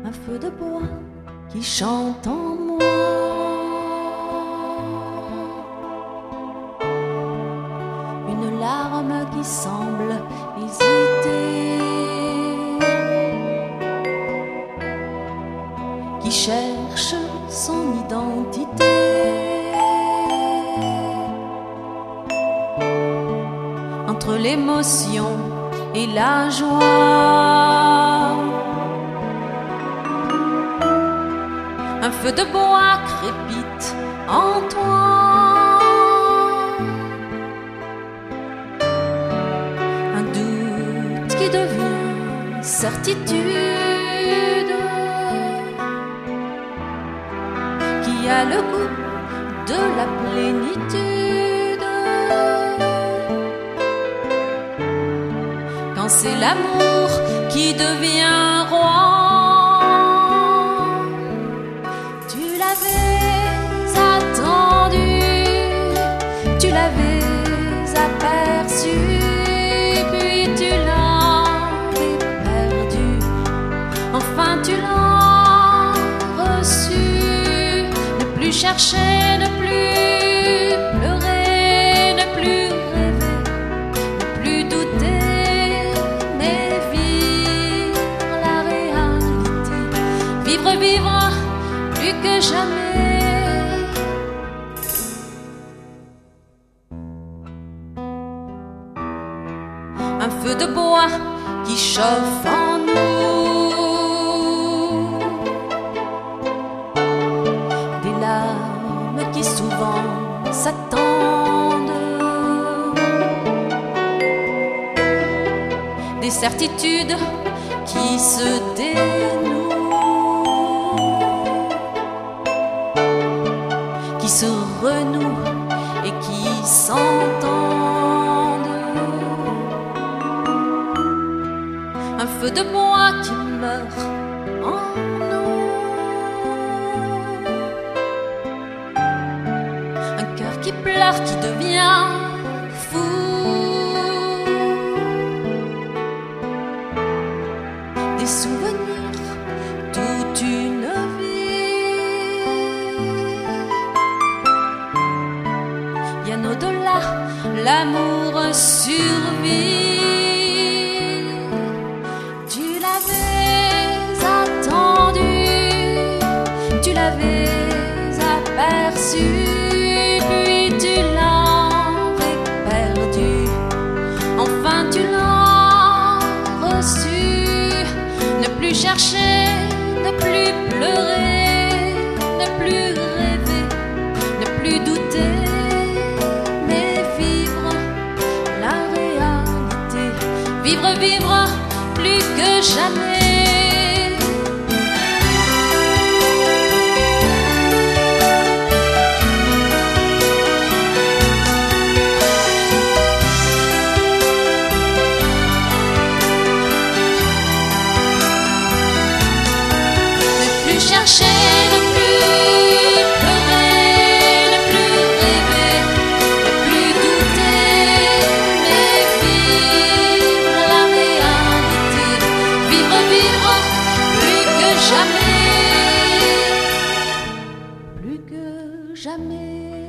un feu de bois qui chante en moi. Une larme qui semble hésiter, qui cherche son identité. Entre l'émotion et la joie, un feu de bois crépite en toi. Un doute qui devient certitude, qui a le goût de la plénitude. Quand c'est l'amour qui devient roi, tu l'avais attendu, tu l'avais aperçu, puis tu l'avais perdu, enfin tu l'as reçu. Ne plus chercher, ne plus pleurer, ne plus rêver, ne plus douter, mais vivre la réalité. Vivre, vivre plus que jamais. Un feu de bois qui chauffe en nous, des larmes qui souvent s'attendent, des certitudes qui se dénouent, qui se renouent et qui s'entendent. Un feu de bois qui meurt en nous, un cœur qui pleure, qui devient fou, des souvenirs, toute une vie. Bien au-delà, l'amour survit. Tu l'avais attendu, tu l'avais aperçu, puis tu l'avais perdu, enfin tu l'as reçu. Ne plus chercher, ne plus pleurer, ne plus rêver, ne plus douter, mais vivre la réalité. Vivre, vivre plus que jamais. Ne plus chercher, ne plus pleurer, ne plus rêver, ne plus douter, mais vivre la réalité. Vivre, vivre plus que jamais, plus que jamais.